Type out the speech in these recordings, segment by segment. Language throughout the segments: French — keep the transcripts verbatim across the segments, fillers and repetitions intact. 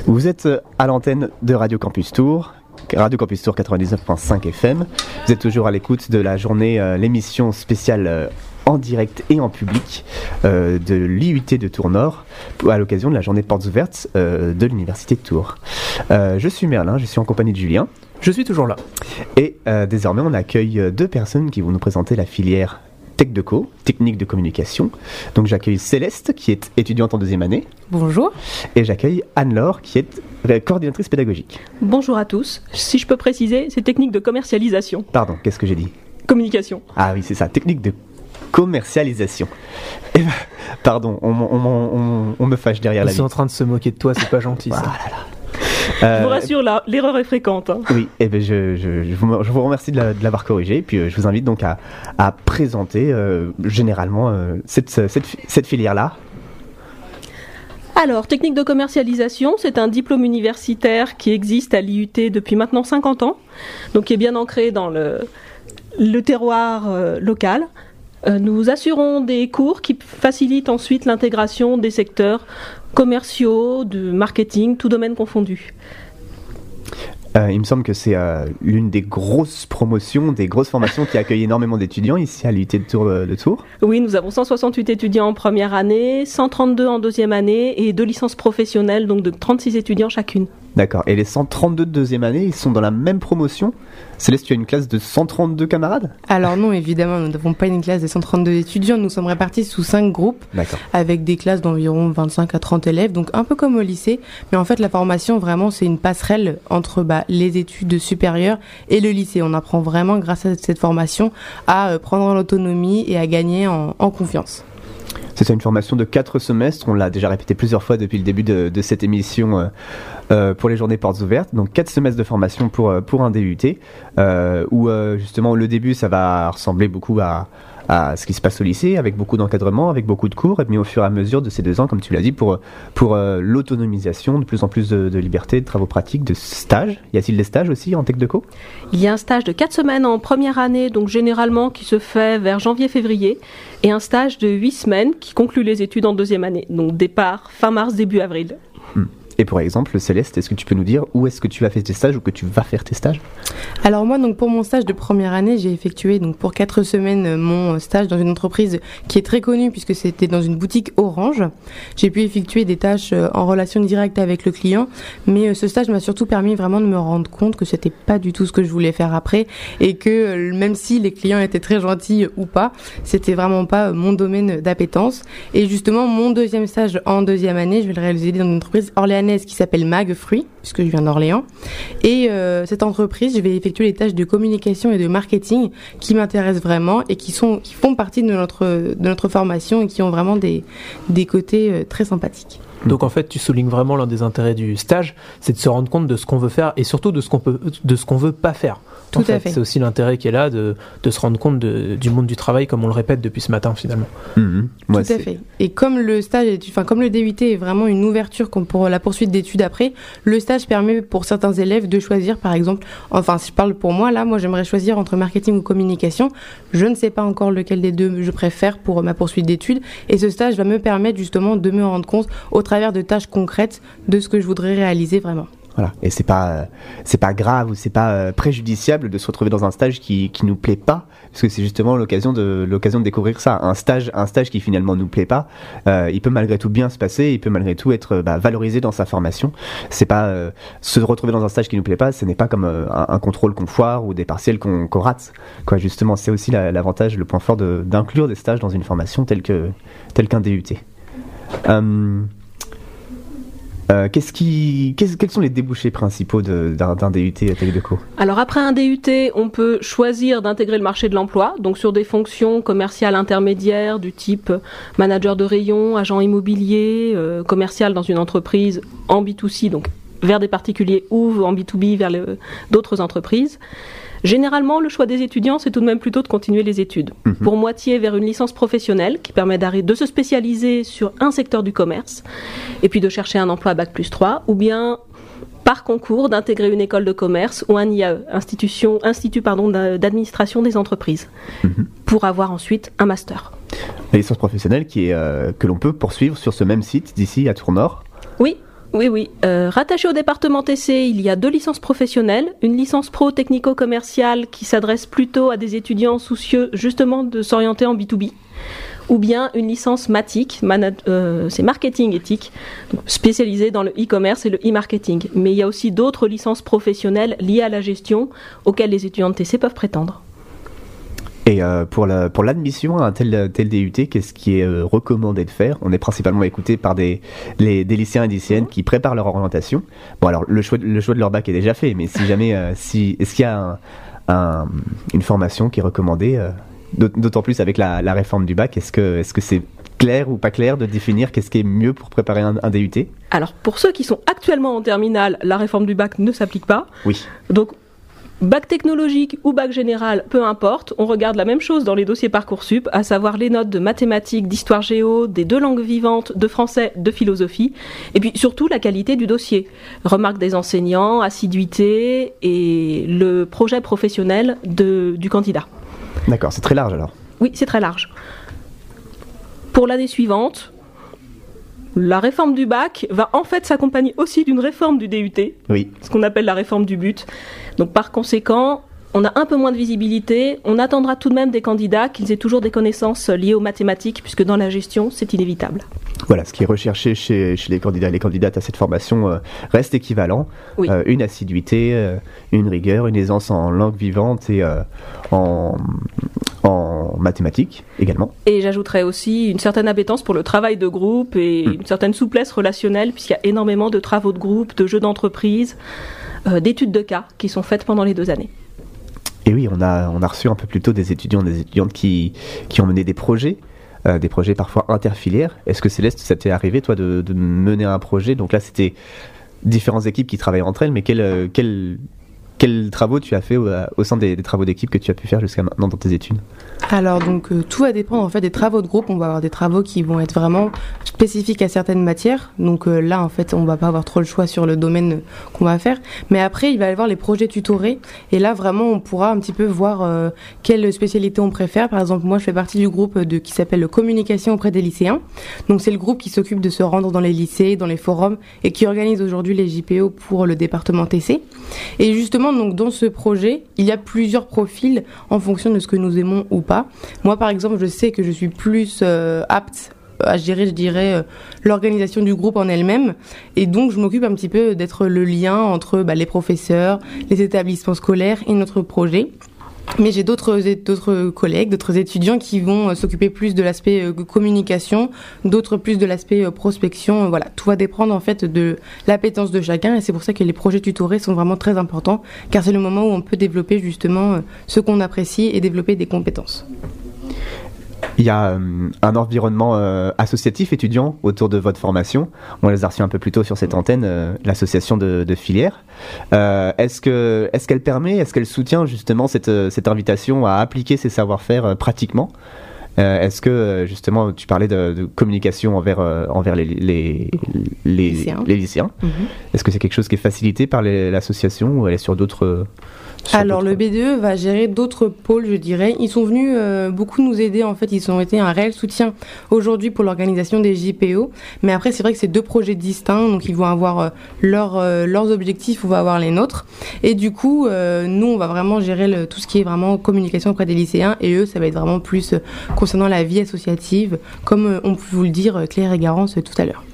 Vous êtes à l'antenne de Radio Campus Tours, Radio Campus Tours quatre-vingt-dix-neuf virgule cinq F M. Vous êtes toujours à l'écoute de la journée, euh, l'émission spéciale euh, en direct et en public euh, de l'I U T de Tours-Nord à l'occasion de la journée portes ouvertes euh, de l'Université de Tours. Euh, je suis Merlin, je suis en compagnie de Julien. Je suis toujours là. Et euh, désormais, on accueille deux personnes qui vont nous présenter la filière TechDeco, technique de communication. Donc j'accueille Céleste, qui est étudiante en deuxième année. Bonjour. Et j'accueille Anne-Laure, qui est coordinatrice pédagogique. Bonjour à tous. Si je peux préciser, c'est technique de commercialisation. Pardon, qu'est-ce que j'ai dit ? Communication. Ah oui, c'est ça, technique de commercialisation. Eh ben, pardon, on, on, on, on, on me fâche derrière Ils la sont vitre. en train de se moquer de toi, c'est pas gentil ça. Ah là là. Je Euh, vous rassure, là, l'erreur est fréquente. Hein. Oui, eh ben je, je, je, vous, je vous remercie de, la, de l'avoir corrigé. Et puis euh, je vous invite donc à, à présenter euh, généralement euh, cette, cette, cette filière-là. Alors, technique de commercialisation, c'est un diplôme universitaire qui existe à l'I U T depuis maintenant cinquante ans, donc qui est bien ancré dans le, le terroir euh, local. Euh, nous assurons des cours qui facilitent ensuite l'intégration des secteurs commerciaux, de marketing, tout domaine confondu. Euh, il me semble que c'est euh, l'une des grosses promotions, des grosses formations qui accueille énormément d'étudiants ici à l'U T de Tours. De Tours. Oui, nous avons cent soixante-huit étudiants en première année, cent trente-deux en deuxième année et deux licences professionnelles, donc de trente-six étudiants chacune. D'accord. Et les cent trente-deux de deuxième année, ils sont dans la même promotion ? Céleste, tu as une classe de cent trente-deux camarades ? Alors non, évidemment, nous n'avons pas une classe de cent trente-deux étudiants, nous sommes répartis sous cinq groupes, D'accord. avec des classes d'environ vingt-cinq à trente élèves, donc un peu comme au lycée, mais en fait la formation vraiment c'est une passerelle entre bah, les études supérieures et le lycée. On apprend vraiment grâce à cette formation à euh, prendre l'autonomie et à gagner en, en confiance. C'est ça, une formation de quatre semestres, on l'a déjà répété plusieurs fois depuis le début de, de cette émission euh, euh, pour les journées portes ouvertes, donc quatre semestres de formation pour, pour un D U T, euh, où euh, justement le début ça va ressembler beaucoup à, à ce qui se passe au lycée, avec beaucoup d'encadrement, avec beaucoup de cours, mais au fur et à mesure de ces deux ans, comme tu l'as dit, pour, pour euh, l'autonomisation, de plus en plus de, de liberté, de travaux pratiques, de stages. Y a-t-il des stages aussi en TechDeco ? Il y a un stage de quatre semaines en première année, donc généralement qui se fait vers janvier-février, et un stage de huit semaines qui conclut les études en deuxième année, donc départ fin mars, début avril. Hmm. Et pour exemple, Céleste, est-ce que tu peux nous dire où est-ce que tu as fait tes stages ou que tu vas faire tes stages ? Alors moi, donc pour mon stage de première année, j'ai effectué donc pour quatre semaines mon stage dans une entreprise qui est très connue puisque c'était dans une boutique Orange. J'ai pu effectuer des tâches en relation directe avec le client, mais ce stage m'a surtout permis vraiment de me rendre compte que c'était pas du tout ce que je voulais faire après et que même si les clients étaient très gentils ou pas, c'était vraiment pas mon domaine d'appétence. Et justement, mon deuxième stage en deuxième année, je vais le réaliser dans une entreprise orléanaise qui s'appelle Mag Fruits, puisque je viens d'Orléans. Et euh, cette entreprise, je vais effectuer les tâches de communication et de marketing qui m'intéressent vraiment et qui sont qui font partie de notre de notre formation et qui ont vraiment des des côtés euh, très sympathiques. Donc en fait, tu soulignes vraiment l'un des intérêts du stage, c'est de se rendre compte de ce qu'on veut faire et surtout de ce qu'on peut, de ce qu'on veut pas faire. Tout en fait, à fait. C'est aussi l'intérêt qui est là de, de se rendre compte de, du monde du travail, comme on le répète depuis ce matin finalement. Mmh. Moi, Tout à c'est... fait. Et comme le stage, est, enfin comme le D U T est vraiment une ouverture pour la poursuite d'études après, le stage permet pour certains élèves de choisir, par exemple, enfin si je parle pour moi là, moi j'aimerais choisir entre marketing ou communication. Je ne sais pas encore lequel des deux je préfère pour ma poursuite d'études. Et ce stage va me permettre justement de me rendre compte au travers de tâches concrètes de ce que je voudrais réaliser vraiment. Voilà. Et c'est pas euh, c'est pas grave ou c'est pas euh, préjudiciable de se retrouver dans un stage qui qui nous plaît pas, parce que c'est justement l'occasion de l'occasion de découvrir ça. Un stage un stage qui finalement nous plaît pas, euh, il peut malgré tout bien se passer, il peut malgré tout être bah, valorisé dans sa formation. C'est pas euh, se retrouver dans un stage qui nous plaît pas, ce n'est pas comme euh, un, un contrôle qu'on foire ou des partiels qu'on, qu'on rate. Quoi, justement, c'est aussi la, l'avantage, le point fort de, d'inclure des stages dans une formation telle que telle qu'un D U T. Euh, Euh, qu'est-ce qui, qu'est-ce, quels sont les débouchés principaux de, d'un, d'un D U T à TechDeco ? Alors après un D U T, on peut choisir d'intégrer le marché de l'emploi, donc sur des fonctions commerciales intermédiaires du type manager de rayon, agent immobilier, euh, commercial dans une entreprise en B deux C, donc vers des particuliers, ou en B deux B vers le, d'autres entreprises. Généralement, le choix des étudiants, c'est tout de même plutôt de continuer les études. Mmh. Pour moitié vers une licence professionnelle qui permet de se spécialiser sur un secteur du commerce et puis de chercher un emploi à bac plus trois, ou bien par concours d'intégrer une école de commerce ou un I A E, institution, institut pardon, d'administration des entreprises, mmh. pour avoir ensuite un master. La licence professionnelle qui est, euh, que l'on peut poursuivre sur ce même site d'ici à Tours-Nord. Oui. Oui, oui. Euh, rattaché au département T C, il y a deux licences professionnelles. Une licence pro technico-commerciale qui s'adresse plutôt à des étudiants soucieux justement de s'orienter en B deux B. Ou bien une licence MATIC, mana- euh, c'est marketing éthique, spécialisée dans le e-commerce et le e-marketing. Mais il y a aussi d'autres licences professionnelles liées à la gestion auxquelles les étudiants de T C peuvent prétendre. Et euh, pour, la, pour l'admission à un tel, tel D U T, qu'est-ce qui est euh, recommandé de faire? On est principalement écouté par des, les, des lycéens et lycéennes qui préparent leur orientation. Bon, alors le choix, le choix de leur bac est déjà fait, mais si jamais, euh, si, est-ce qu'il y a un, un, une formation qui est recommandée, euh, d'autant plus avec la, la réforme du bac, est-ce que, est-ce que c'est clair ou pas clair de définir qu'est-ce qui est mieux pour préparer un, un D U T? Alors, pour ceux qui sont actuellement en terminale, la réforme du bac ne s'applique pas. Oui. Donc, bac technologique ou bac général, peu importe, on regarde la même chose dans les dossiers Parcoursup, à savoir les notes de mathématiques, d'histoire géo, des deux langues vivantes, de français, de philosophie, et puis surtout la qualité du dossier. Remarques des enseignants, assiduité et le projet professionnel de, du candidat. D'accord, c'est très large alors. Oui, c'est très large. Pour l'année suivante, la réforme du bac va en fait s'accompagner aussi d'une réforme du D U T, oui. Ce qu'on appelle la réforme du but. Donc par conséquent, on a un peu moins de visibilité. On attendra tout de même des candidats qu'ils aient toujours des connaissances liées aux mathématiques, puisque dans la gestion, c'est inévitable. Voilà, ce qui est recherché chez, chez les candidats et les candidates à cette formation euh, reste équivalent. Oui. Euh, une assiduité, euh, une rigueur, une aisance en langue vivante et euh, en, en mathématiques également. Et j'ajouterais aussi une certaine appétence pour le travail de groupe et mmh. une certaine souplesse relationnelle, puisqu'il y a énormément de travaux de groupe, de jeux d'entreprise, euh, d'études de cas qui sont faites pendant les deux années. Et oui, on a, on a reçu un peu plus tôt des étudiants, des étudiantes qui, qui ont mené des projets. Euh, des projets parfois interfilières. Est-ce que Céleste, ça t'est arrivé toi de, de mener un projet? Donc là c'était différentes équipes qui travaillent entre elles, mais quels quel, quel travaux tu as fait au, au sein des, des travaux d'équipe que tu as pu faire jusqu'à maintenant dans tes études? Alors donc euh, tout va dépendre en fait des travaux de groupe. On va avoir des travaux qui vont être vraiment spécifiques à certaines matières. Donc euh, là en fait on va pas avoir trop le choix sur le domaine qu'on va faire. Mais après il va y avoir les projets tutorés et là vraiment on pourra un petit peu voir euh, quelle spécialité on préfère. Par exemple moi je fais partie du groupe de qui s'appelle le communication auprès des lycéens. Donc c'est le groupe qui s'occupe de se rendre dans les lycées, dans les forums et qui organise aujourd'hui les J P O pour le département T C. Et justement donc dans ce projet il y a plusieurs profils en fonction de ce que nous aimons ou pas. Moi, par exemple, je sais que je suis plus euh, apte à gérer, je dirais, euh, l'organisation du groupe en elle-même. Et donc, je m'occupe un petit peu d'être le lien entre bah, les professeurs, les établissements scolaires et notre projet. Mais j'ai d'autres, d'autres collègues, d'autres étudiants qui vont euh, s'occuper plus de l'aspect euh, communication, d'autres plus de l'aspect euh, prospection. Voilà, tout va dépendre en fait de l'appétence de chacun. Et c'est pour ça que les projets tutorés sont vraiment très importants, car c'est le moment où on peut développer justement euh, ce qu'on apprécie et développer des compétences. Il y a euh, un environnement euh, associatif étudiant autour de votre formation. On les a reçus un peu plus tôt sur cette antenne, euh, l'association de, de filière. Euh, est-ce que, est-ce qu'elle permet, est-ce qu'elle soutient justement cette, cette invitation à appliquer ces savoir-faire euh, pratiquement? Euh, est-ce que justement tu parlais de, de communication envers, euh, envers les, les, les lycéens, les lycéens. Mm-hmm. Est-ce que c'est quelque chose qui est facilité par les, l'association ou elle est sur d'autres... Sur Alors d'autres... le B D E va gérer d'autres pôles, je dirais. Ils sont venus euh, beaucoup nous aider, en fait, ils ont été un réel soutien aujourd'hui pour l'organisation des J P O. Mais après, c'est vrai que c'est deux projets distincts, donc ils vont avoir euh, leur, euh, leurs objectifs, on va avoir les nôtres. Et du coup, euh, nous, on va vraiment gérer le, tout ce qui est vraiment communication auprès des lycéens, et eux, ça va être vraiment plus euh, concernant la vie associative, comme euh, on peut vous le dire Claire et Garance euh, tout à l'heure.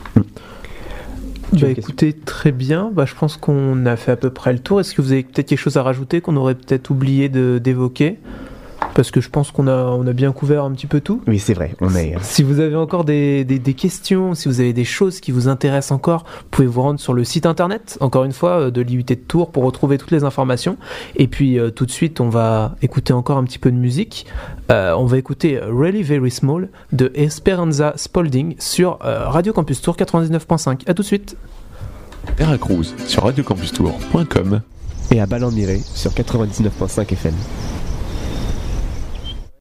Bah écoutez, très bien. Bah, je pense qu'on a fait à peu près le tour. Est-ce que vous avez peut-être quelque chose à rajouter qu'on aurait peut-être oublié de, d'évoquer ? Parce que je pense qu'on a, on a bien couvert un petit peu tout. Oui, c'est vrai. On est... Si vous avez encore des, des, des questions, si vous avez des choses qui vous intéressent encore, vous pouvez vous rendre sur le site internet, encore une fois, de l'I U T de Tours pour retrouver toutes les informations. Et puis euh, tout de suite, on va écouter encore un petit peu de musique. Euh, on va écouter Really Very Small de Esperanza Spalding sur euh, Radio Campus Tours quatre-vingt-dix-neuf point cinq. À tout de suite. Veracruz sur radio campus tours point com et à Ballon-Miré sur quatre-vingt-dix-neuf point cinq F M.